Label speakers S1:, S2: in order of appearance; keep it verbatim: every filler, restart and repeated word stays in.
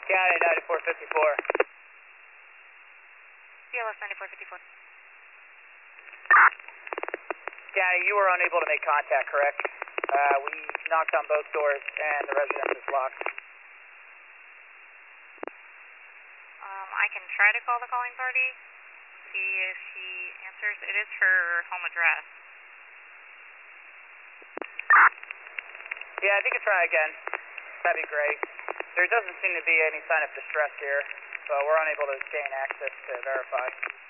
S1: County ninety-four fifty-four.
S2: C L S ninety-four fifty-four.
S1: County, you were unable to make contact, correct? Uh, we knocked on both doors and the residence is locked.
S2: Um, I can try to call the calling party, see if she answers. It is her home address.
S1: Yeah, I think you try again. That'd be great. There doesn't seem to be any sign of distress here, so we're unable to gain access to verify.